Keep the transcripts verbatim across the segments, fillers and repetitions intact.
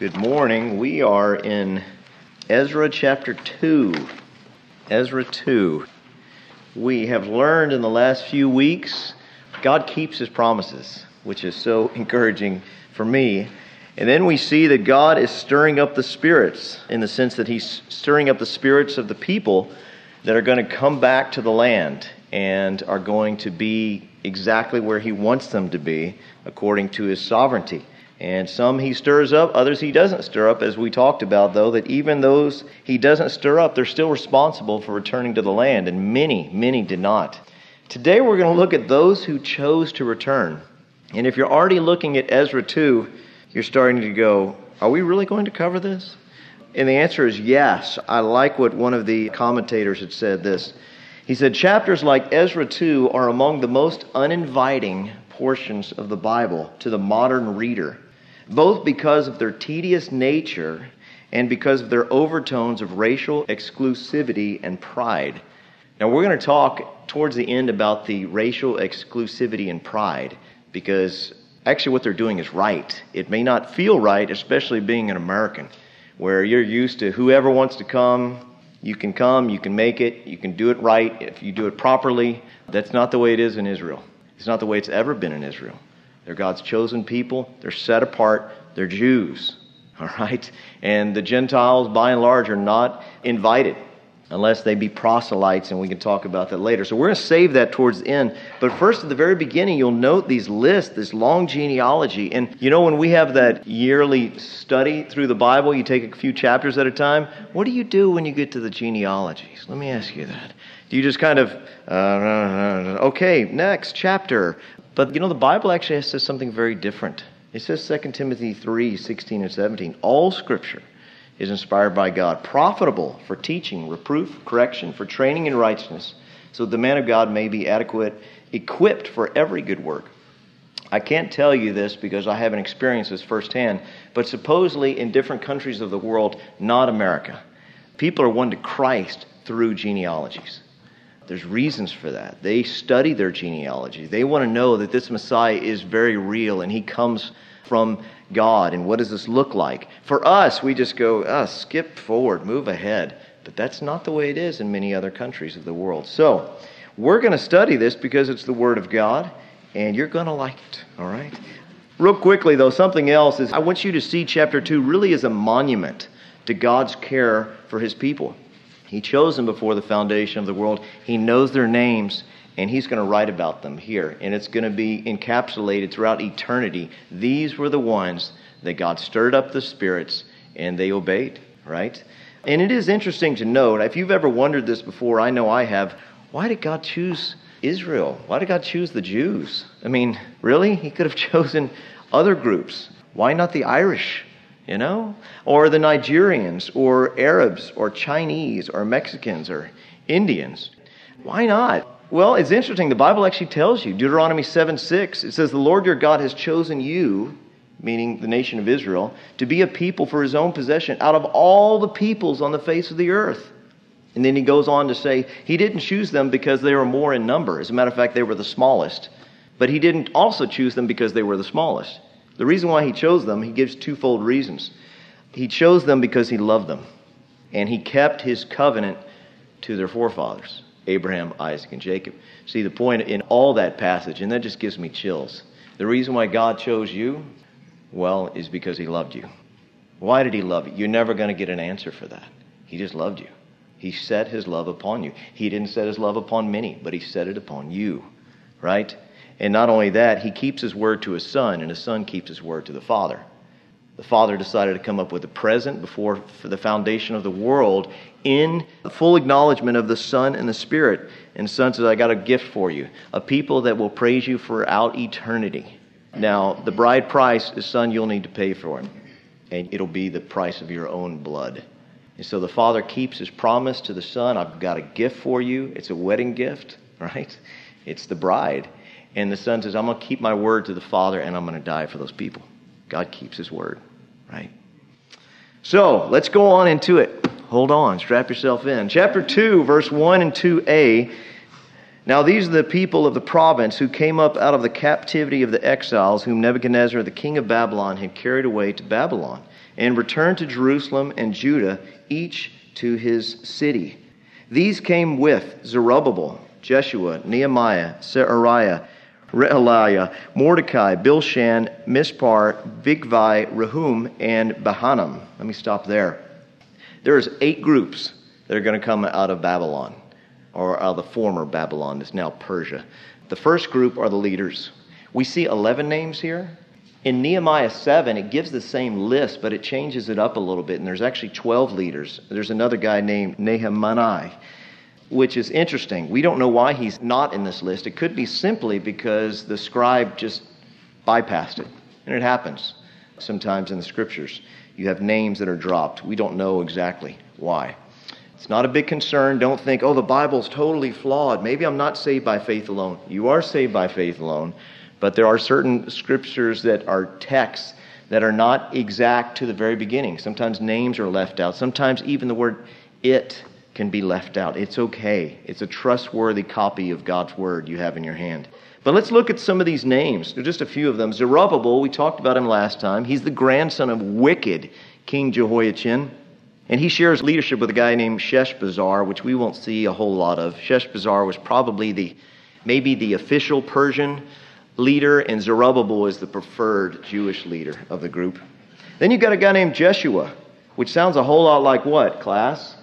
Good morning. We are in Ezra chapter two. Ezra two. We have learned in the last few weeks, God keeps His promises, which is so encouraging for me. And then we see that God is stirring up the spirits, in the sense that He's stirring up the spirits of the people that are going to come back to the land and are going to be exactly where He wants them to be, according to His sovereignty. And some He stirs up, others He doesn't stir up, as we talked about, though, that even those He doesn't stir up, they're still responsible for returning to the land, and many, many did not. Today we're going to look at those who chose to return. And if you're already looking at Ezra two, you're starting to go, are we really going to cover this? And the answer is yes. I like what one of the commentators had said this. He said, chapters like Ezra two are among the most uninviting portions of the Bible to the modern reader, both because of their tedious nature and because of their overtones of racial exclusivity and pride. Now, we're going to talk towards the end about the racial exclusivity and pride, because actually what they're doing is right. It may not feel right, especially being an American, where you're used to whoever wants to come, you can come, you can make it, you can do it right if you do it properly. That's not the way it is in Israel. It's not the way it's ever been in Israel. They're God's chosen people. They're set apart. They're Jews. All right? And the Gentiles, by and large, are not invited unless they be proselytes, and we can talk about that later. So we're going to save that towards the end. But first, at the very beginning, you'll note these lists, this long genealogy. And you know, when we have that yearly study through the Bible, you take a few chapters at a time. What do you do when you get to the genealogies? Let me ask you that. Do you just kind of, uh, okay, next chapter. But you know, the Bible actually says something very different. It says Second Timothy three, sixteen and seventeen, all Scripture is inspired by God, profitable for teaching, reproof, correction, for training in righteousness, so that the man of God may be adequate, equipped for every good work. I can't tell you this because I haven't experienced this firsthand, but supposedly in different countries of the world, not America, people are won to Christ through genealogies. There's reasons for that. They study their genealogy. They want to know that this Messiah is very real and He comes from God. And what does this look like? For us, we just go, oh, skip forward, move ahead. But that's not the way it is in many other countries of the world. So we're going to study this because it's the Word of God, and you're going to like it, all right? Real quickly, though, something else is I want you to see chapter two really as a monument to God's care for His people. He chose them before the foundation of the world. He knows their names, and He's going to write about them here. And it's going to be encapsulated throughout eternity. These were the ones that God stirred up the spirits, and they obeyed, right? And it is interesting to note, if you've ever wondered this before, I know I have, why did God choose Israel? Why did God choose the Jews? I mean, really? He could have chosen other groups. Why not the Irish? You know, or the Nigerians, or Arabs, or Chinese, or Mexicans, or Indians. Why not? Well, it's interesting. The Bible actually tells you, Deuteronomy seven six, it says, the Lord your God has chosen you, meaning the nation of Israel, to be a people for His own possession out of all the peoples on the face of the earth. And then he goes on to say, He didn't choose them because they were more in number. As a matter of fact, they were the smallest. But He didn't also choose them because they were the smallest. The reason why He chose them, He gives twofold reasons. He chose them because He loved them, and He kept His covenant to their forefathers, Abraham, Isaac, and Jacob. See, the point in all that passage, and that just gives me chills. The reason why God chose you, well, is because He loved you. Why did He love you? You're never going to get an answer for that. He just loved you. He set His love upon you. He didn't set His love upon many, but He set it upon you, right? And not only that, He keeps His word to His Son, and His Son keeps His word to the Father. The Father decided to come up with a present before the foundation of the world in the full acknowledgement of the Son and the Spirit. And the Son says, I got a gift for you, a people that will praise you throughout eternity. Now, the bride price is, Son, you'll need to pay for it, and it'll be the price of your own blood. And so the Father keeps His promise to the Son. I've got a gift for you. It's a wedding gift, right? It's the bride. And the Son says, I'm going to keep my word to the Father, and I'm going to die for those people. God keeps His word, right? So, let's go on into it. Hold on, strap yourself in. Chapter two, verse one and two a Now these are the people of the province who came up out of the captivity of the exiles, whom Nebuchadnezzar, the king of Babylon, had carried away to Babylon, and returned to Jerusalem and Judah, each to his city. These came with Zerubbabel, Jeshua, Nehemiah, Seraiah, Realiah, Mordecai, Bilshan, Mispar, Bigvai, Rehum, and Bahanam. Let me stop there. There's eight groups that are going to come out of Babylon, or out of the former Babylon, that's now Persia. The first group are the leaders. We see eleven names here. In Nehemiah seven, it gives the same list, but it changes it up a little bit, and there's actually twelve leaders. There's another guy named Nehemiah, which is interesting. We don't know why he's not in this list. It could be simply because the scribe just bypassed it. And it happens sometimes in the scriptures. You have names that are dropped. We don't know exactly why. It's not a big concern. Don't think, oh, the Bible's totally flawed. Maybe I'm not saved by faith alone. You are saved by faith alone. But there are certain scriptures that are texts that are not exact to the very beginning. Sometimes names are left out. Sometimes even the word it can be left out. It's okay. It's a trustworthy copy of God's word you have in your hand. But let's look at some of these names. Just a few of them. Zerubbabel, we talked about him last time. He's the grandson of wicked King Jehoiachin. And he shares leadership with a guy named Sheshbazzar, which we won't see a whole lot of. Sheshbazzar was probably the, maybe the official Persian leader, and Zerubbabel is the preferred Jewish leader of the group. Then you've got a guy named Jeshua, which sounds a whole lot like what, class?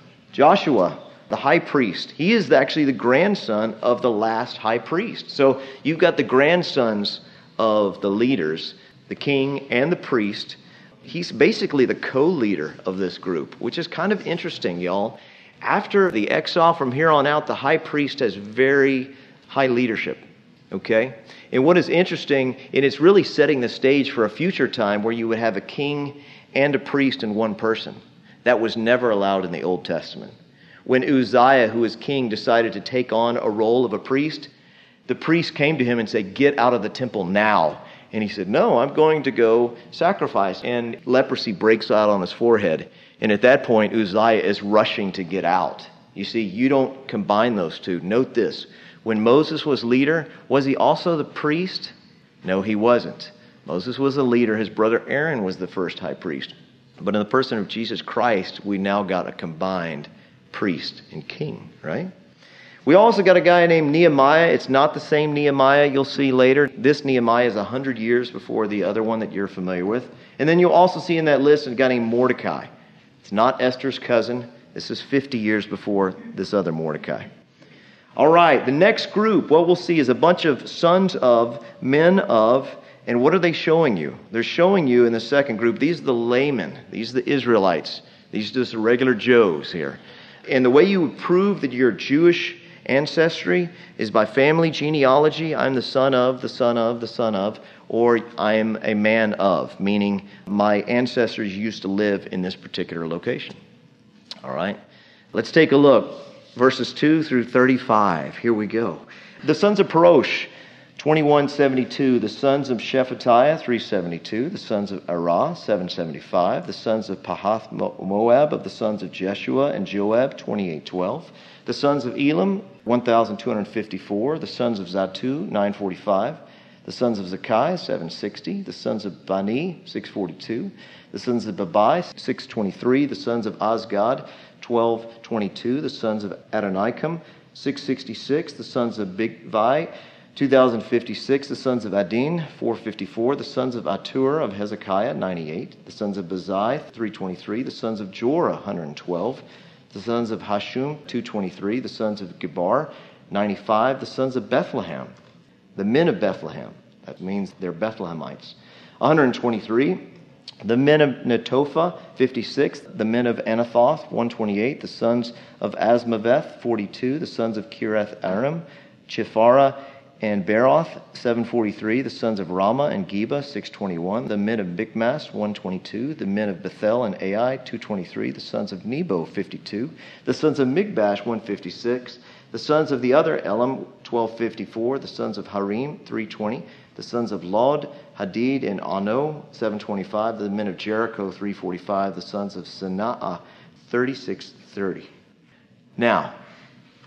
Joshua, the high priest. He is actually the grandson of the last high priest. So you've got the grandsons of the leaders, the king and the priest. He's basically the co-leader of this group, which is kind of interesting, y'all. After the exile from here on out, the high priest has very high leadership, okay? And what is interesting, and it's really setting the stage for a future time where you would have a king and a priest in one person. That was never allowed in the Old Testament. When Uzziah, who was king, decided to take on a role of a priest, the priest came to him and said, "Get out of the temple now." And he said, "No, I'm going to go sacrifice." And leprosy breaks out on his forehead. And at that point, Uzziah is rushing to get out. You see, you don't combine those two. Note this. When Moses was leader, was he also the priest? No, he wasn't. Moses was the leader. His brother Aaron was the first high priest. But in the person of Jesus Christ, we now got a combined priest and king, right? We also got a guy named Nehemiah. It's not the same Nehemiah you'll see later. This Nehemiah is one hundred years before the other one that you're familiar with. And then you'll also see in that list a guy named Mordecai. It's not Esther's cousin. This is fifty years before this other Mordecai. All right, the next group, what we'll see is a bunch of sons of, men of, and what are they showing you? They're showing you in the second group, these are the laymen. These are the Israelites. These are just the regular Joes here. And the way you would prove that you're Jewish ancestry is by family genealogy. I'm the son of, the son of, the son of, or I am a man of, meaning my ancestors used to live in this particular location. All right, let's take a look. Verses two through thirty-five. Here we go. The sons of Parosh, twenty-one seventy-two. The sons of Shephatiah, three seventy-two. The sons of Arah, seven seventy-five. The sons of Pahath Moab, of the sons of Jeshua and Joab, twenty-eight twelve. The sons of Elam, one thousand two hundred fifty-four. The sons of Zatu, nine forty-five. The sons of Zakai, seven sixty. The sons of Bani, six forty-two. The sons of Babai, six twenty-three. The sons of Azgad, twelve twenty-two. The sons of Adonikam, six sixty-six. The sons of Bigvai, two thousand fifty-six. The sons of Adin, four fifty-four. The sons of Atur of Hezekiah, ninety-eight. The sons of Bazai, three twenty-three. The sons of Jorah, one hundred twelve. The sons of Hashum, two twenty-three. The sons of Gebar, ninety-five. The sons of Bethlehem, the men of Bethlehem. That means they're Bethlehemites, one hundred twenty-three. The men of Netophah, fifty-six. The men of Anathoth, one twenty-eight. The sons of Asmaveth, forty-two. The sons of Kirath Aram, Chephara and Beroth, seven forty-three. The sons of Ramah and Geba, six twenty-one. The men of Bigmas, one twenty-two. The men of Bethel and Ai, two twenty-three. The sons of Nebo, fifty-two. The sons of Migbash, one fifty-six. The sons of the other Elam, twelve fifty-four. The sons of Harim, three twenty. The sons of Lod, Hadid, and Ano, seven twenty-five. The men of Jericho, three forty-five. The sons of Sanaa, thirty-six thirty. Now,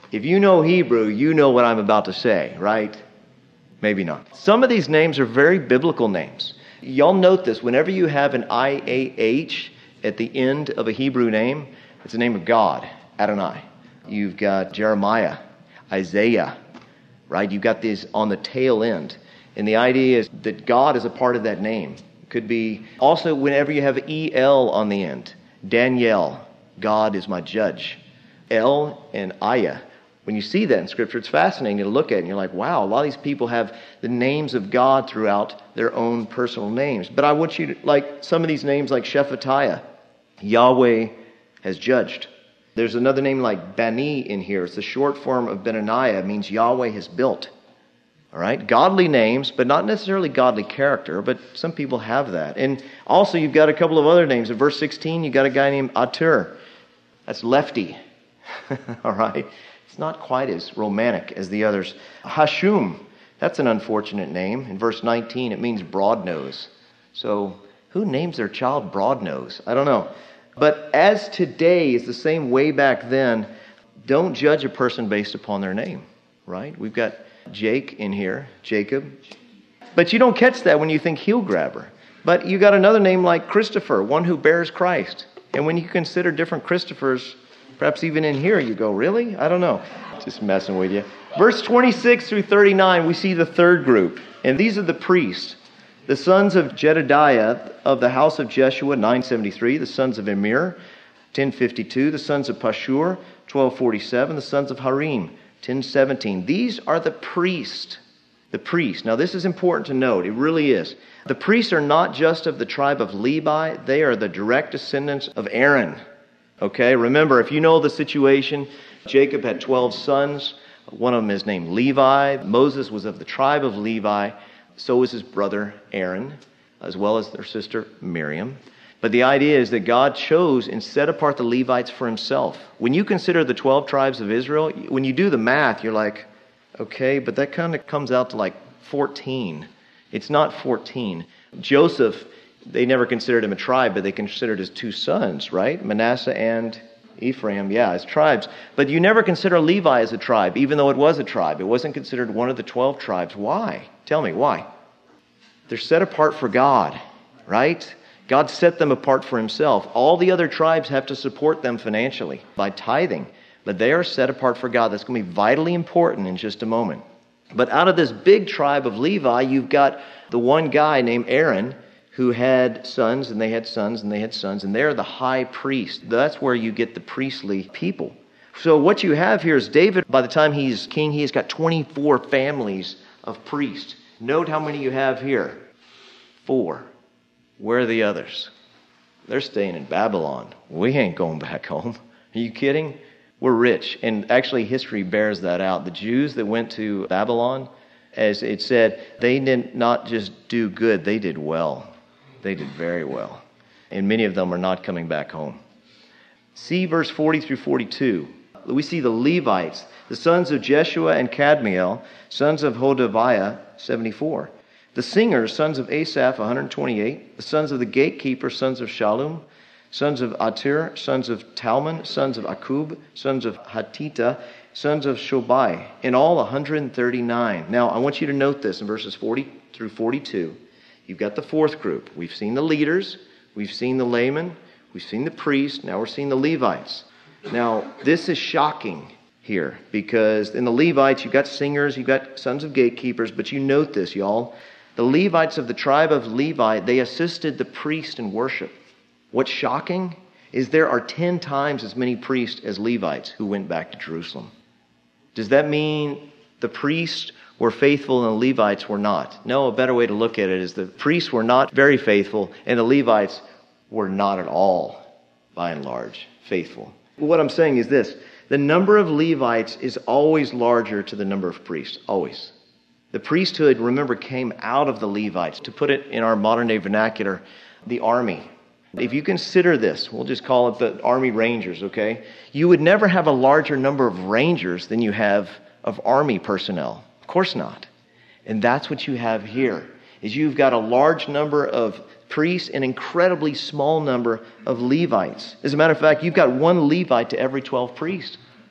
If you know Hebrew, you know what I'm about to say, right? Maybe not. Some of these names are very biblical names. Y'all note this. Whenever you have an I A H at the end of a Hebrew name, it's the name of God, Adonai. You've got Jeremiah, Isaiah, right? You've got these on the tail end. And the idea is that God is a part of that name. It could be also whenever you have E L on the end. Daniel, God is my judge. El and Aya. When you see that in Scripture, it's fascinating to look at, and you're like, wow, a lot of these people have the names of God throughout their own personal names. But I want you to, like some of these names like Shephatiah, Yahweh has judged. There's another name like Bani in here. It's the short form of Benaniah. It means Yahweh has built. All right? Godly names, but not necessarily godly character, but some people have that. And also you've got a couple of other names. In verse sixteen, you've got a guy named Atur. That's lefty. All right? It's not quite as romantic as the others. Hashum, that's an unfortunate name. In verse nineteen, it means broad nose. So who names their child broad nose? I don't know. But as today is the same way back then, don't judge a person based upon their name, right? We've got Jake in here, Jacob. But you don't catch that when you think heel grabber. But you got another name like Christopher, one who bears Christ. And when you consider different Christophers, perhaps even in here, you go, really? I don't know. Just messing with you. Verse twenty-six through thirty-nine, we see the third group. And these are the priests. The sons of Jedediah of the house of Jeshua, nine seventy-three. The sons of Emir, ten fifty-two. The sons of Pashur, twelve forty-seven. The sons of Harim, ten seventeen. These are the priests. The priests. Now this is important to note. It really is. The priests are not just of the tribe of Levi. They are the direct descendants of Aaron. Okay, remember, if you know the situation, Jacob had twelve sons. One of them is named Levi. Moses was of the tribe of Levi. So was his brother Aaron, as well as their sister Miriam. But the idea is that God chose and set apart the Levites for himself. When you consider the twelve tribes of Israel, when you do the math, you're like, okay, but that kind of comes out to like fourteen. It's not fourteen. Joseph, they never considered him a tribe, but they considered his two sons, right? Manasseh and Ephraim, yeah, as tribes. But you never consider Levi as a tribe, even though it was a tribe. It wasn't considered one of the twelve tribes. Why? Tell me, why? They're set apart for God, right? God set them apart for himself. All the other tribes have to support them financially by tithing, but they are set apart for God. That's going to be vitally important in just a moment. But out of this big tribe of Levi, you've got the one guy named Aaron who had sons, and they had sons, and they had sons, and they're the high priest. That's where you get the priestly people. So what you have here is David, by the time he's king, he's got twenty-four families of priests. Note how many you have here. Four. Where are the others? They're staying in Babylon. We ain't going back home. Are you kidding? We're rich. And actually history bears that out. The Jews that went to Babylon, as it said, they did not just do good, they did well. They did very well. And many of them are not coming back home. See verse forty through forty-two. We see the Levites, the sons of Jeshua and Kadmiel, sons of Hodaviah, seventy-four. The singers, sons of Asaph, one hundred twenty-eight. The sons of the gatekeeper, sons of Shallum. Sons of Atir, sons of Talmon, sons of Akub, sons of Hatita, sons of Shobai. In all, one hundred thirty-nine. Now, I want you to note this in verses forty through forty-two. You've got the fourth group. We've seen the leaders. We've seen the laymen. We've seen the priests. Now we're seeing the Levites. Now, this is shocking here because in the Levites, you've got singers, you've got sons of gatekeepers, but you note this, y'all. The Levites of the tribe of Levi, they assisted the priest in worship. What's shocking is there are ten times as many priests as Levites who went back to Jerusalem. Does that mean the priests were faithful and the Levites were not? No, a better way to look at it is the priests were not very faithful and the Levites were not at all, by and large, faithful. What I'm saying is this. The number of Levites is always larger to the number of priests, always. The priesthood, remember, came out of the Levites. To put it in our modern day vernacular, the army. If you consider this, we'll just call it the Army Rangers, okay? You would never have a larger number of Rangers than you have of Army personnel. Of course not. And that's what you have here, is you've got a large number of priests and an incredibly small number of Levites. As a matter of fact, you've got one Levite to every twelve priests.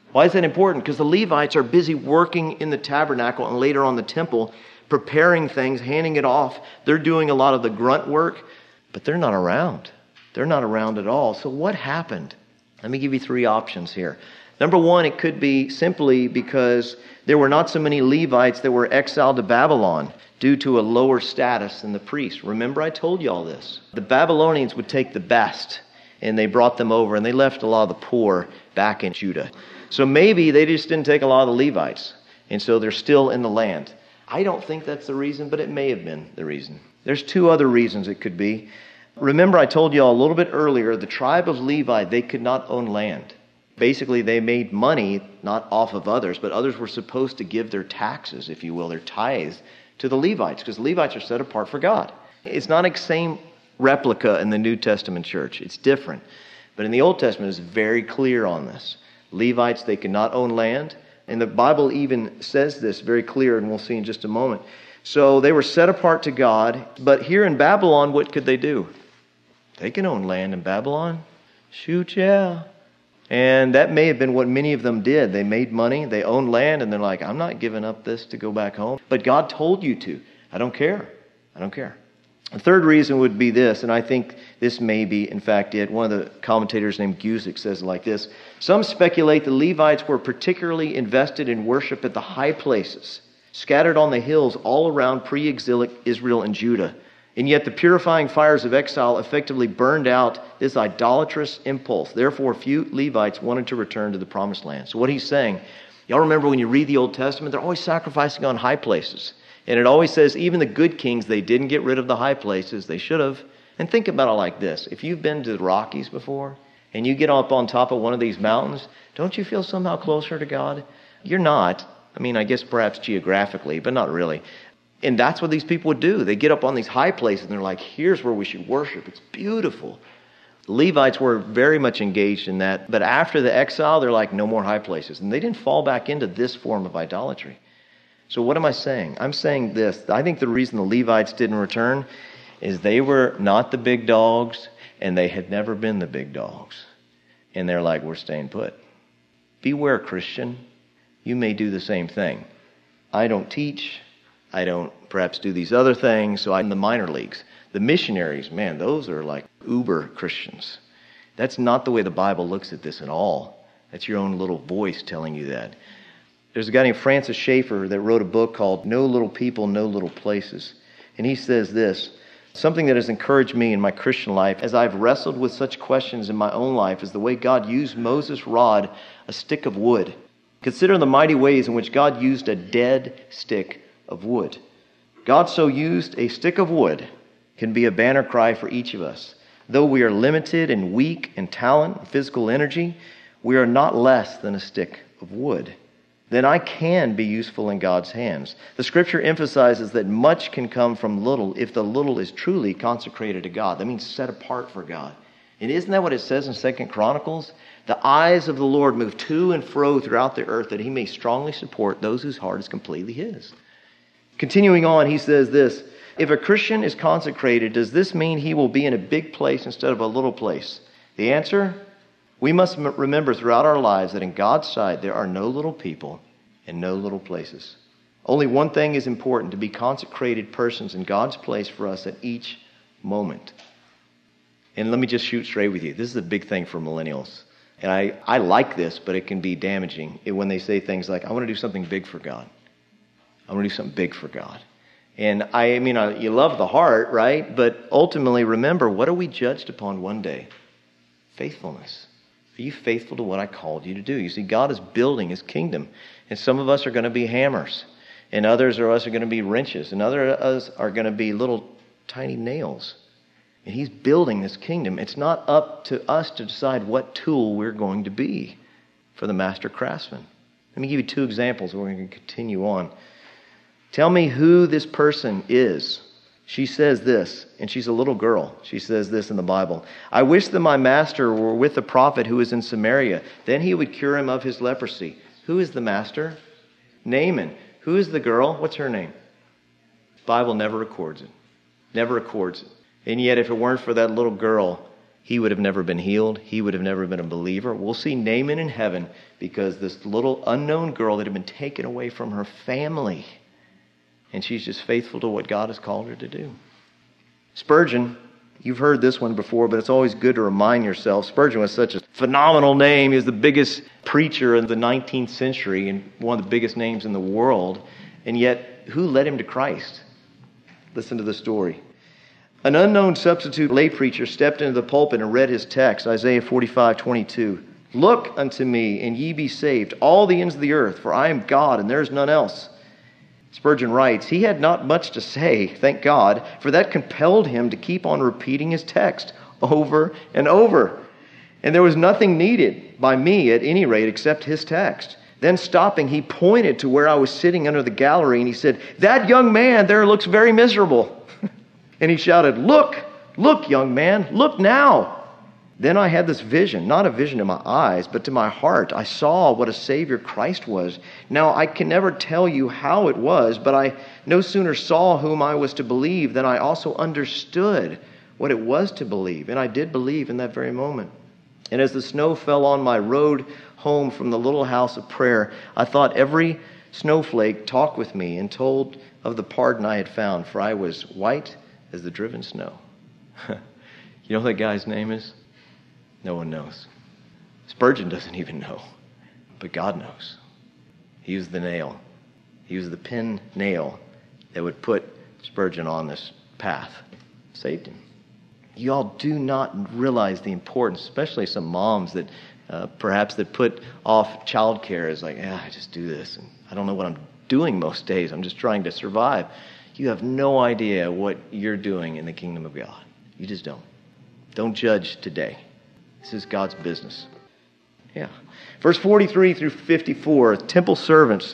Why is that important? Because the Levites are busy working in the tabernacle and later on the temple, preparing things, handing it off. They're doing a lot of the grunt work, but they're not around. They're not around at all. So what happened? Let me give you three options here. Number one, it could be simply because there were not so many Levites that were exiled to Babylon due to a lower status than the priests. Remember, I told you all this. The Babylonians would take the best, and they brought them over, and they left a lot of the poor back in Judah. So maybe they just didn't take a lot of the Levites, and so they're still in the land. I don't think that's the reason, but it may have been the reason. There's two other reasons it could be. Remember, I told you all a little bit earlier, the tribe of Levi, they could not own land. Basically, they made money, not off of others, but others were supposed to give their taxes, if you will, their tithes, to the Levites, because Levites are set apart for God. It's not a same replica in the New Testament church. It's different. But in the Old Testament, it's very clear on this. Levites, they could not own land. And the Bible even says this very clear, and we'll see in just a moment. So they were set apart to God. But here in Babylon, what could they do? They can own land in Babylon. Shoot, yeah. And that may have been what many of them did. They made money, they owned land, and they're like, I'm not giving up this to go back home. But God told you to. I don't care. I don't care. The third reason would be this, and I think this may be, in fact, it. One of the commentators named Guzik says it like this. Some speculate the Levites were particularly invested in worship at the high places, scattered on the hills all around pre-exilic Israel and Judah. And yet the purifying fires of exile effectively burned out this idolatrous impulse. Therefore, few Levites wanted to return to the promised land. So what he's saying, y'all remember when you read the Old Testament, they're always sacrificing on high places. And it always says even the good kings, they didn't get rid of the high places. They should have. And think about it like this. If you've been to the Rockies before and you get up on top of one of these mountains, don't you feel somehow closer to God? You're not. I mean, I guess perhaps geographically, but not really. And that's what these people would do. They get up on these high places and they're like, here's where we should worship. It's beautiful. The Levites were very much engaged in that. But after the exile, they're like, no more high places. And they didn't fall back into this form of idolatry. So what am I saying? I'm saying this. I think the reason the Levites didn't return is they were not the big dogs and they had never been the big dogs. And they're like, we're staying put. Beware, Christian. You may do the same thing. I don't teach. I don't perhaps do these other things, so I'm in the minor leagues. The missionaries, man, those are like uber Christians. That's not the way the Bible looks at this at all. That's your own little voice telling you that. There's a guy named Francis Schaeffer that wrote a book called No Little People, No Little Places. And he says this, something that has encouraged me in my Christian life as I've wrestled with such questions in my own life is the way God used Moses' rod, a stick of wood. Consider the mighty ways in which God used a dead stick of wood. God so used a stick of wood can be a banner cry for each of us. Though we are limited and weak in talent and physical energy, we are not less than a stick of wood. Then I can be useful in God's hands. The scripture emphasizes that much can come from little if the little is truly consecrated to God. That means set apart for God. And isn't that what it says in Second Chronicles? The eyes of the Lord move to and fro throughout the earth that he may strongly support those whose heart is completely his. Continuing on, he says this, if a Christian is consecrated, does this mean he will be in a big place instead of a little place? The answer, we must m- remember throughout our lives that in God's sight there are no little people and no little places. Only one thing is important, to be consecrated persons in God's place for us at each moment. And let me just shoot straight with you. This is a big thing for millennials. And I, I like this, but it can be damaging when they say things like, I want to do something big for God. I want to do something big for God. And I, I mean, I, you love the heart, right? But ultimately, remember, what are we judged upon one day? Faithfulness. Are you faithful to what I called you to do? You see, God is building his kingdom. And some of us are going to be hammers. And others of us are going to be wrenches. And others of us are going to be little tiny nails. And he's building this kingdom. It's not up to us to decide what tool we're going to be for the master craftsman. Let me give you two examples. We're going to continue on. Tell me who this person is. She says this, and she's a little girl. She says this in the Bible. I wish that my master were with the prophet who is in Samaria. Then he would cure him of his leprosy. Who is the master? Naaman. Who is the girl? What's her name? The Bible never records it. Never records it. And yet if it weren't for that little girl, he would have never been healed. He would have never been a believer. We'll see Naaman in heaven because this little unknown girl that had been taken away from her family, and she's just faithful to what God has called her to do. Spurgeon, you've heard this one before, but it's always good to remind yourself. Spurgeon was such a phenomenal name. He was the biggest preacher in the nineteenth century and one of the biggest names in the world. And yet, who led him to Christ? Listen to the story. An unknown substitute lay preacher stepped into the pulpit and read his text, Isaiah forty-five twenty-two. Look unto me, and ye be saved, all the ends of the earth, for I am God, and there is none else. Spurgeon writes, he had not much to say, thank God, for that compelled him to keep on repeating his text over and over. And there was nothing needed by me, at any rate, except his text. Then stopping, he pointed to where I was sitting under the gallery, and he said, that young man there looks very miserable. And he shouted, look, look, young man, look now. Then I had this vision, not a vision to my eyes, but to my heart. I saw what a Savior Christ was. Now, I can never tell you how it was, but I no sooner saw whom I was to believe than I also understood what it was to believe. And I did believe in that very moment. And as the snow fell on my road home from the little house of prayer, I thought every snowflake talked with me and told of the pardon I had found, for I was white as the driven snow. You know what that guy's name is? No one knows. Spurgeon doesn't even know. But God knows. He was the nail. He was the pin nail that would put Spurgeon on this path. Saved him. You all do not realize the importance, especially some moms that uh, perhaps that put off childcare as like, yeah, I just do this. And I don't know what I'm doing most days. I'm just trying to survive. You have no idea what you're doing in the kingdom of God. You just don't. Don't judge today. This is God's business. Yeah. Verse forty-three through fifty-four, temple servants.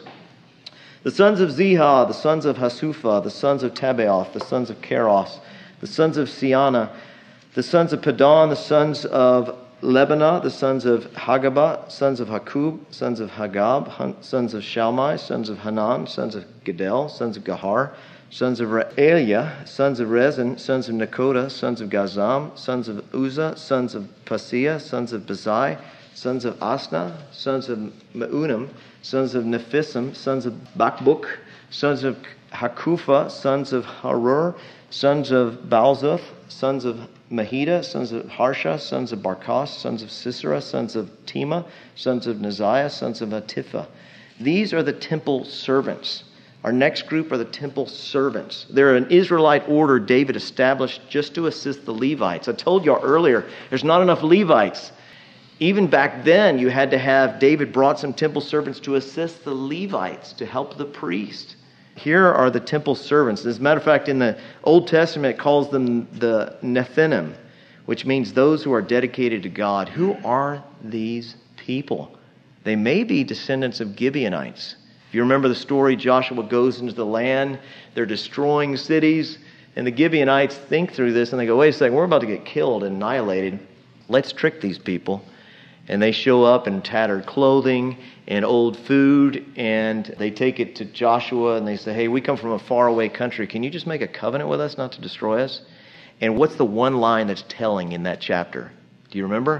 The sons of Ziha, the sons of Hasufa, the sons of Tabaoth, the sons of Keros, the sons of Siana, the sons of Padan, the sons of Lebanah, the sons of Hagabah, sons of Hakub, sons of Hagab, sons of Shalmai, sons of Hanan, sons of Gedel, sons of Gahar, sons of Re'eliah, sons of Rezin, sons of Nakoda, sons of Gazam, sons of Uzzah, sons of Paseah, sons of Bazai, sons of Asna, sons of Meunim, sons of Nephisim, sons of Bakbuk, sons of Hakufa, sons of Harur, sons of Balzuth, sons of Mahida, sons of Harsha, sons of Barkos, sons of Sisera, sons of Tema, sons of Neziah, sons of Atifah. These are the temple servants. Our next group are the temple servants. They're an Israelite order David established just to assist the Levites. I told you earlier, there's not enough Levites. Even back then, you had to have, David brought some temple servants to assist the Levites, to help the priest. Here are the temple servants. As a matter of fact, in the Old Testament, it calls them the Nethinim, which means those who are dedicated to God. Who are these people? They may be descendants of Gibeonites. If you remember the story, Joshua goes into the land, they're destroying cities, and the Gibeonites think through this, and they go, wait a second, we're about to get killed and annihilated. Let's trick these people. And they show up in tattered clothing and old food, and they take it to Joshua, and they say, hey, we come from a faraway country. Can you just make a covenant with us not to destroy us? And what's the one line that's telling in that chapter? Do you remember?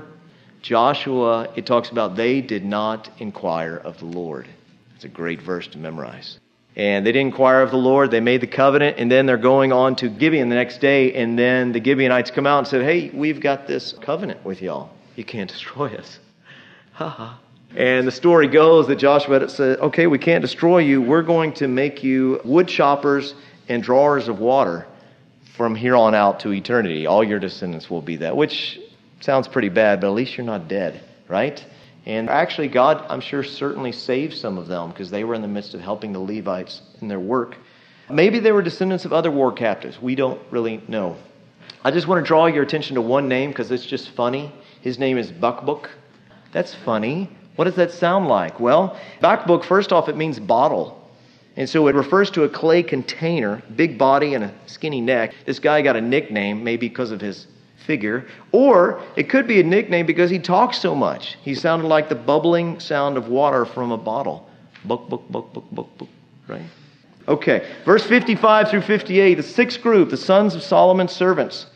Joshua, it talks about they did not inquire of the Lord. It's a great verse to memorize. And they didn't inquire of the Lord. They made the covenant, and then they're going on to Gibeon the next day, and then the Gibeonites come out and said, hey, we've got this covenant with y'all. You can't destroy us. Ha ha. And the story goes that Joshua said, okay, we can't destroy you. We're going to make you wood choppers and drawers of water from here on out to eternity. All your descendants will be that, which sounds pretty bad, but at least you're not dead, right? And actually, God, I'm sure, certainly saved some of them because they were in the midst of helping the Levites in their work. Maybe they were descendants of other war captives. We don't really know. I just want to draw your attention to one name because it's just funny. His name is Bakbuk. That's funny. What does that sound like? Well, Bakbuk, first off, it means bottle. And so it refers to a clay container, big body and a skinny neck. This guy got a nickname, maybe because of his figure. Or it could be a nickname because he talks so much. He sounded like the bubbling sound of water from a bottle. Buk, buk, buk, buk, buk, buk. Right? Okay. Verse fifty-five through fifty-eight, the sixth group, the sons of Solomon's servants.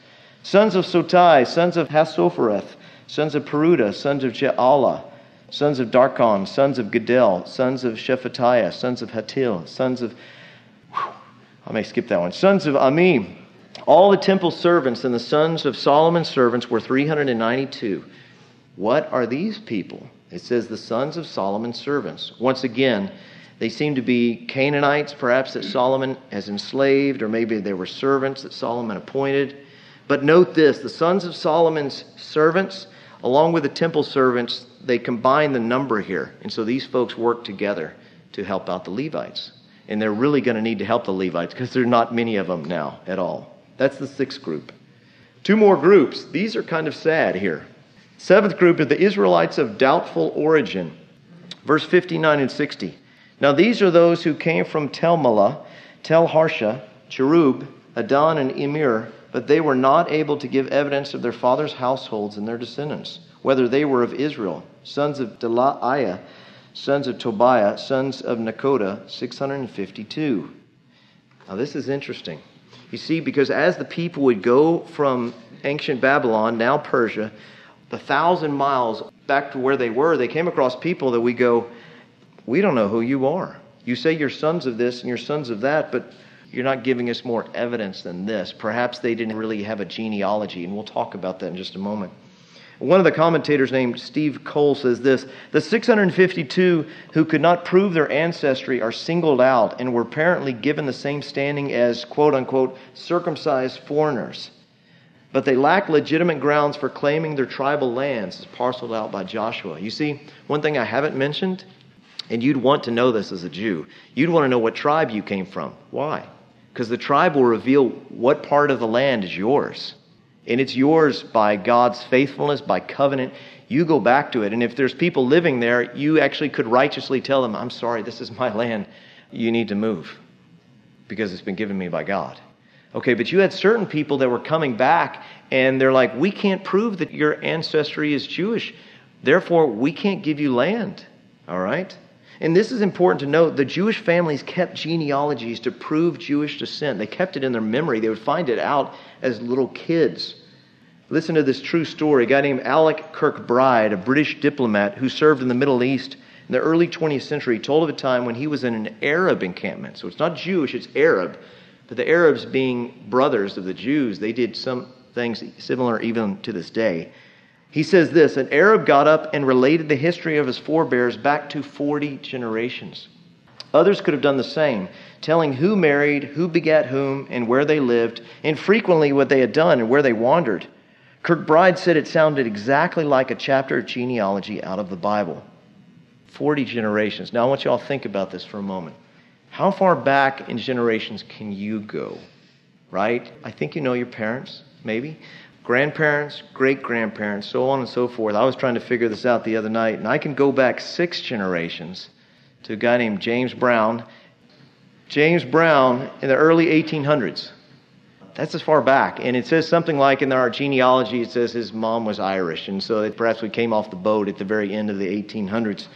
Sons of Sotai, sons of Hassophereth, sons of Peruda, sons of Jaala, sons of Darkon, sons of Gedel, sons of Shephatiah, sons of Hatil, sons of, whew, I may skip that one, sons of Ami. All the temple servants and the sons of Solomon's servants were three hundred ninety-two. What are these people? It says the sons of Solomon's servants. Once again, they seem to be Canaanites, perhaps that Solomon has enslaved, or maybe they were servants that Solomon appointed. But note this, the sons of Solomon's servants, along with the temple servants, they combine the number here. And so these folks work together to help out the Levites. And they're really going to need to help the Levites because there are not many of them now at all. That's the sixth group. Two more groups. These are kind of sad here. Seventh group are the Israelites of doubtful origin. Verse fifty-nine and sixty. Now these are those who came from Tel-Melah, Tel-Harsha, Cherub, Adon, and Emir, but they were not able to give evidence of their fathers' households and their descendants, whether they were of Israel, sons of Delaiah, sons of Tobiah, sons of Nekoda, six hundred fifty-two. Now this is interesting. You see, because as the people would go from ancient Babylon, now Persia, the thousand miles back to where they were, they came across people that we go, we don't know who you are. You say you're sons of this and you're sons of that, but you're not giving us more evidence than this. Perhaps they didn't really have a genealogy, and we'll talk about that in just a moment. One of the commentators named Steve Cole says this: the six hundred fifty-two who could not prove their ancestry are singled out and were apparently given the same standing as, quote-unquote, circumcised foreigners. But they lack legitimate grounds for claiming their tribal lands as parceled out by Joshua. You see, one thing I haven't mentioned, and you'd want to know this as a Jew, you'd want to know what tribe you came from. Why? Because the tribe will reveal what part of the land is yours. And it's yours by God's faithfulness, by covenant. You go back to it. And if there's people living there, you actually could righteously tell them, I'm sorry, this is my land. You need to move because it's been given me by God. Okay, but you had certain people that were coming back and they're like, we can't prove that your ancestry is Jewish. Therefore, we can't give you land. All right? And this is important to note. The Jewish families kept genealogies to prove Jewish descent. They kept it in their memory. They would find it out as little kids. Listen to this true story. A guy named Alec Kirkbride, a British diplomat who served in the Middle East in the early twentieth century, told of a time when he was in an Arab encampment. So it's not Jewish, it's Arab. But the Arabs, being brothers of the Jews, they did some things similar even to this day. He says this: an Arab got up and related the history of his forebears back to forty generations. Others could have done the same, telling who married, who begat whom, and where they lived, and frequently what they had done and where they wandered. Kirkbride said it sounded exactly like a chapter of genealogy out of the Bible. forty generations. Now I want you all to think about this for a moment. How far back in generations can you go? Right? I think you know your parents, maybe. Grandparents, great-grandparents, so on and so forth. I was trying to figure this out the other night, and I can go back six generations to a guy named James Brown. James Brown in the early eighteen hundreds. That's as far back. And it says something like in our genealogy, it says his mom was Irish, and so that perhaps we came off the boat at the very end of the eighteen hundreds.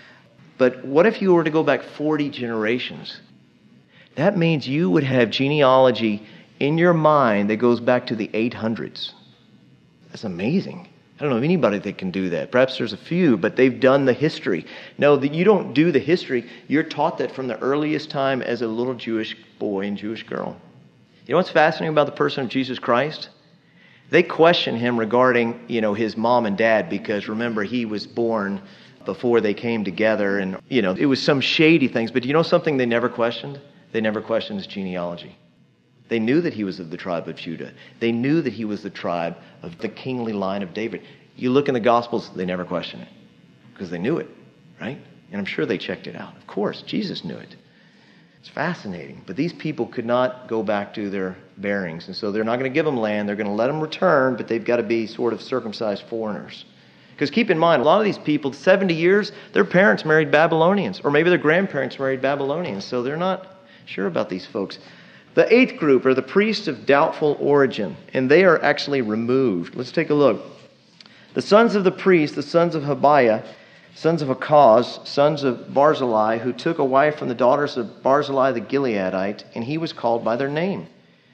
But what if you were to go back forty generations? That means you would have genealogy in your mind that goes back to the eight hundreds. That's amazing. I don't know of anybody that can do that. Perhaps there's a few, but they've done the history. No, that you don't do the history. You're taught that from the earliest time as a little Jewish boy and Jewish girl. You know what's fascinating about the person of Jesus Christ? They question him regarding, you know, his mom and dad, because remember, he was born before they came together, and, you know, it was some shady things. But you know something they never questioned? They never questioned his genealogy. They knew that he was of the tribe of Judah. They knew that he was the tribe of the kingly line of David. You look in the Gospels, they never question it because they knew it, right? And I'm sure they checked it out. Of course, Jesus knew it. It's fascinating. But these people could not go back to their bearings, and so they're not going to give them land. They're going to let them return, but they've got to be sort of circumcised foreigners. Because keep in mind, a lot of these people, seventy years, their parents married Babylonians, or maybe their grandparents married Babylonians, so they're not sure about these folks. The eighth group are the priests of doubtful origin, and they are actually removed. Let's take a look. The sons of the priests, the sons of Habiah, sons of Akaz, sons of Barzillai, who took a wife from the daughters of Barzillai the Gileadite, and he was called by their name.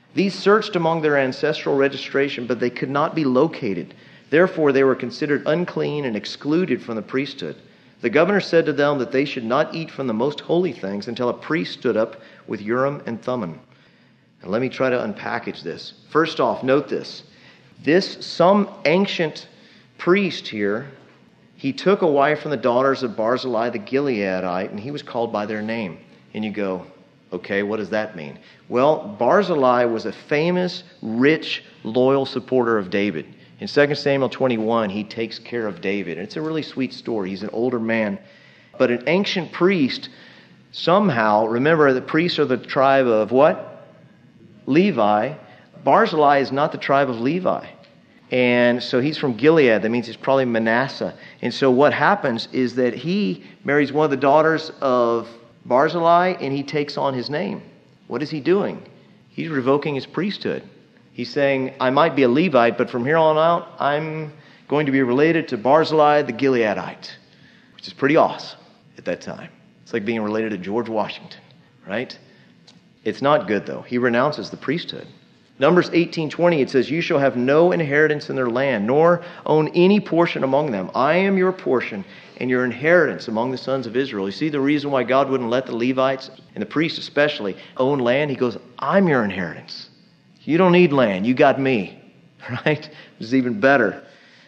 These searched among their ancestral registration, but they could not be located. Therefore, they were considered unclean and excluded from the priesthood. The governor said to them that they should not eat from the most holy things until a priest stood up with Urim and Thummim. And let me try to unpackage this. First off, note this. This, some ancient priest here, he took a wife from the daughters of Barzillai the Gileadite, and he was called by their name. And you go, okay, what does that mean? Well, Barzillai was a famous, rich, loyal supporter of David. In Second Samuel twenty-one, he takes care of David. And it's a really sweet story. He's an older man. But an ancient priest, somehow, remember the priests are the tribe of what? Levi. Barzillai is not the tribe of Levi. And so he's from Gilead. That means he's probably Manasseh. And so what happens is that he marries one of the daughters of Barzillai, and he takes on his name. What is he doing? He's revoking his priesthood. He's saying, I might be a Levite, but from here on out, I'm going to be related to Barzillai the Gileadite, which is pretty awesome at that time. It's like being related to George Washington, right? It's not good, though. He renounces the priesthood. Numbers eighteen twenty, it says, you shall have no inheritance in their land, nor own any portion among them. I am your portion and your inheritance among the sons of Israel. You see the reason why God wouldn't let the Levites, and the priests especially, own land? He goes, I'm your inheritance. You don't need land. You got me, right? This is even better.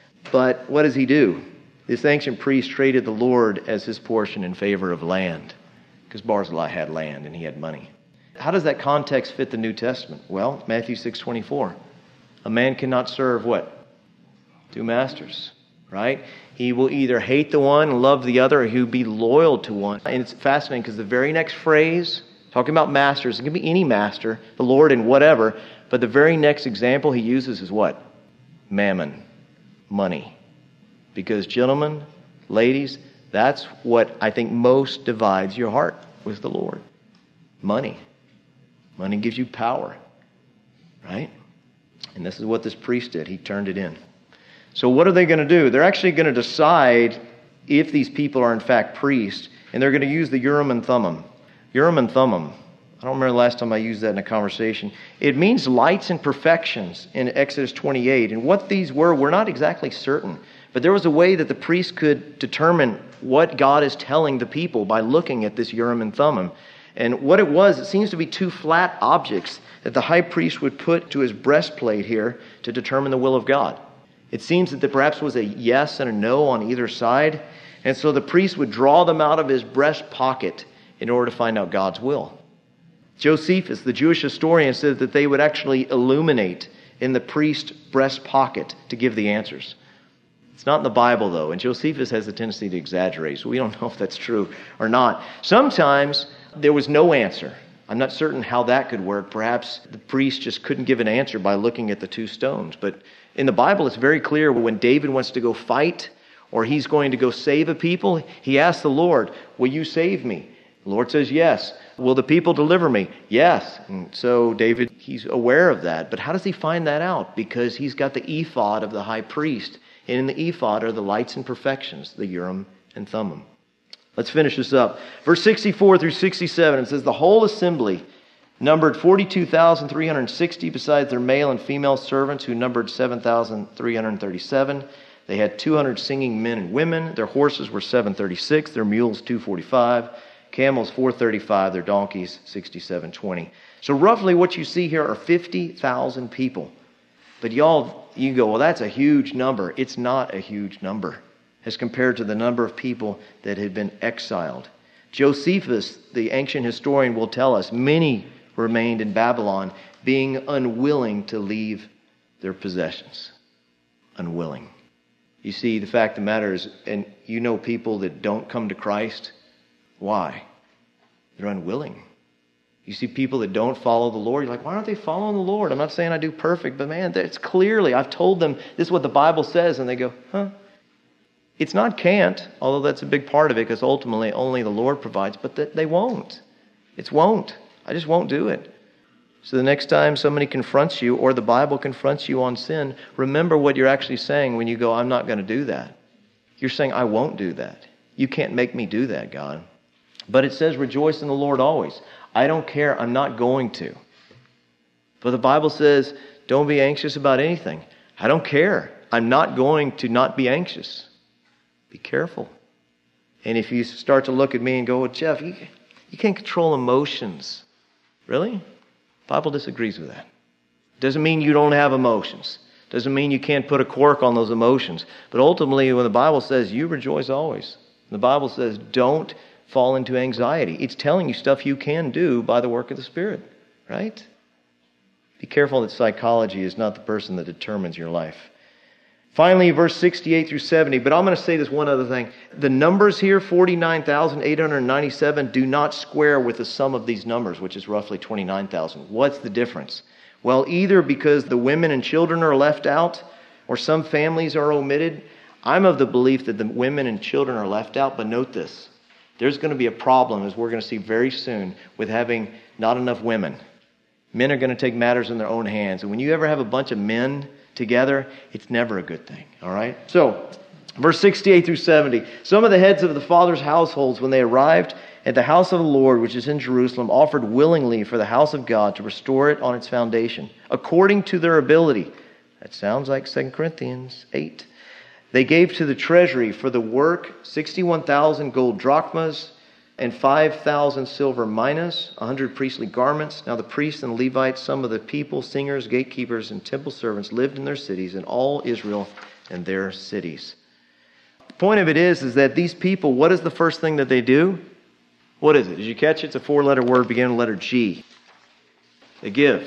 But what does he do? This ancient priest traded the Lord as his portion in favor of land, because Barzillai had land and he had money. How does that context fit the New Testament? Well, Matthew six twenty-four. A man cannot serve what? Two masters, right? He will either hate the one and love the other, or he will be loyal to one. And it's fascinating because the very next phrase, talking about masters, it can be any master, the Lord and whatever, but the very next example he uses is what? Mammon, money. Because gentlemen, ladies, that's what I think most divides your heart with the Lord. Money. Money gives you power, right? And this is what this priest did. He turned it in. So what are they going to do? They're actually going to decide if these people are in fact priests, and they're going to use the Urim and Thummim. Urim and Thummim. I don't remember the last time I used that in a conversation. It means lights and perfections in Exodus twenty-eight. And what these were, we're not exactly certain. But there was a way that the priest could determine what God is telling the people by looking at this Urim and Thummim. And what it was, it seems to be two flat objects that the high priest would put to his breastplate here to determine the will of God. It seems that there perhaps was a yes and a no on either side. And so the priest would draw them out of his breast pocket in order to find out God's will. Josephus, the Jewish historian, said that they would actually illuminate in the priest's breast pocket to give the answers. It's not in the Bible, though, and Josephus has a tendency to exaggerate, so we don't know if that's true or not. Sometimes there was no answer. I'm not certain how that could work. Perhaps the priest just couldn't give an answer by looking at the two stones. But in the Bible, it's very clear when David wants to go fight or he's going to go save a people, he asks the Lord, will you save me? The Lord says, yes. Will the people deliver me? Yes. And so David, he's aware of that. But how does he find that out? Because he's got the ephod of the high priest. And in the ephod are the lights and perfections, the Urim and Thummim. Let's finish this up. Verse sixty-four through sixty-seven, it says, the whole assembly numbered forty-two thousand three hundred sixty, besides their male and female servants, who numbered seven thousand three hundred thirty-seven. They had two hundred singing men and women. Their horses were seven hundred thirty-six, their mules two hundred forty-five, camels four hundred thirty-five, their donkeys sixty-seven twenty. So roughly what you see here are fifty thousand people. But y'all, you go, well, that's a huge number. It's not a huge number as compared to the number of people that had been exiled. Josephus, the ancient historian, will tell us many remained in Babylon, being unwilling to leave their possessions. Unwilling. You see, the fact of the matter is, and you know people that don't come to Christ. Why? They're unwilling. You see people that don't follow the Lord. You're like, why aren't they following the Lord? I'm not saying I do perfect, but man, it's clearly, I've told them this is what the Bible says, and they go, huh? It's not can't, although that's a big part of it, because ultimately only the Lord provides, but that they won't. It's won't. I just won't do it. So the next time somebody confronts you, or the Bible confronts you on sin, remember what you're actually saying when you go, I'm not going to do that. You're saying, I won't do that. You can't make me do that, God. But it says, rejoice in the Lord always. I don't care. I'm not going to. But the Bible says, don't be anxious about anything. I don't care. I'm not going to not be anxious. Be careful. And if you start to look at me and go, well, Jeff, you, you can't control emotions. Really? The Bible disagrees with that. Doesn't mean you don't have emotions. Doesn't mean you can't put a cork on those emotions. But ultimately, when the Bible says you rejoice always, the Bible says don't fall into anxiety. It's telling you stuff you can do by the work of the Spirit, right? Be careful that psychology is not the person that determines your life. Finally, verse sixty-eight through seventy. But I'm going to say this one other thing. The numbers here, forty-nine thousand eight hundred ninety-seven, do not square with the sum of these numbers, which is roughly twenty-nine thousand. What's the difference? Well, either because the women and children are left out, or some families are omitted. I'm of the belief that the women and children are left out, but note this. There's going to be a problem, as we're going to see very soon, with having not enough women. Men are going to take matters in their own hands. And when you ever have a bunch of men together, it's never a good thing. All right? So, verse sixty-eight through seventy. Some of the heads of the fathers' households, when they arrived at the house of the Lord, which is in Jerusalem, offered willingly for the house of God to restore it on its foundation, according to their ability. That sounds like Second Corinthians eight. They gave to the treasury for the work sixty-one thousand gold drachmas and five thousand silver minas, one hundred priestly garments. Now the priests and Levites, some of the people, singers, gatekeepers, and temple servants lived in their cities, and all Israel and their cities. The point of it is, is that these people, what is the first thing that they do? What is it? Did you catch it? It's a four-letter word beginning with the letter G. They give.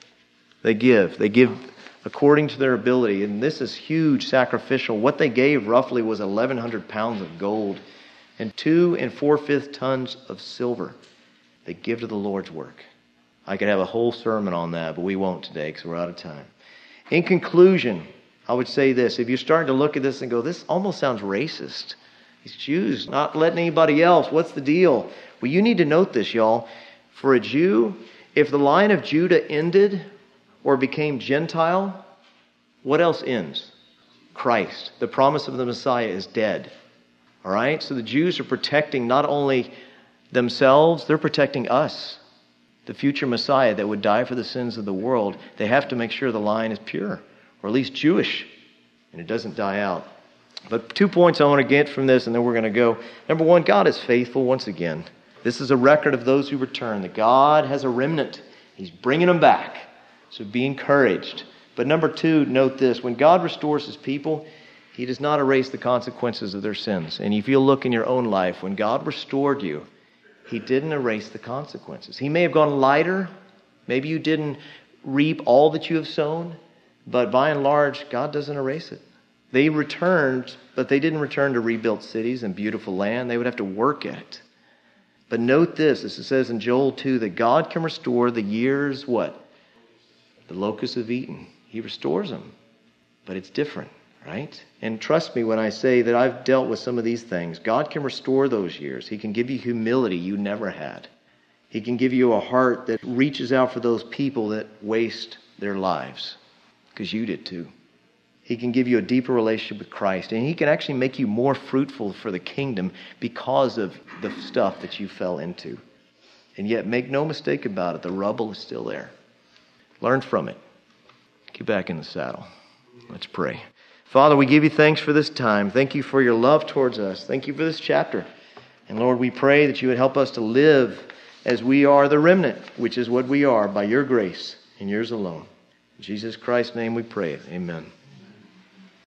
They give. They give according to their ability. And this is huge sacrificial. What they gave roughly was eleven hundred pounds of gold and two and four-fifths tons of silver. They give to the Lord's work. I could have a whole sermon on that, but we won't today because we're out of time. In conclusion, I would say this. If you're starting to look at this and go, this almost sounds racist. These Jews not letting anybody else. What's the deal? Well, you need to note this, y'all. For a Jew, if the line of Judah ended or became Gentile, what else ends? Christ. The promise of the Messiah is dead. All right? So the Jews are protecting not only themselves, they're protecting us. The future Messiah that would die for the sins of the world, they have to make sure the line is pure, or at least Jewish, and it doesn't die out. But two points I want to get from this, and then we're going to go. Number one, God is faithful once again. This is a record of those who return, that God has a remnant. He's bringing them back. So be encouraged. But number two, note this. When God restores His people, He does not erase the consequences of their sins. And if you look in your own life, when God restored you, He didn't erase the consequences. He may have gone lighter. Maybe you didn't reap all that you have sown. But by and large, God doesn't erase it. They returned, but they didn't return to rebuilt cities and beautiful land. They would have to work at it. But note this, as it says in Joel two, that God can restore the years, what? The locusts have eaten. He restores them. But it's different, right? And trust me when I say that I've dealt with some of these things. God can restore those years. He can give you humility you never had. He can give you a heart that reaches out for those people that waste their lives. Because you did too. He can give you a deeper relationship with Christ. And He can actually make you more fruitful for the kingdom because of the stuff that you fell into. And yet, make no mistake about it, the rubble is still there. Learn from it. Get back in the saddle. Let's pray. Father, we give You thanks for this time. Thank You for Your love towards us. Thank You for this chapter. And Lord, we pray that You would help us to live as we are the remnant, which is what we are by Your grace and Yours alone. In Jesus Christ's name we pray. Amen.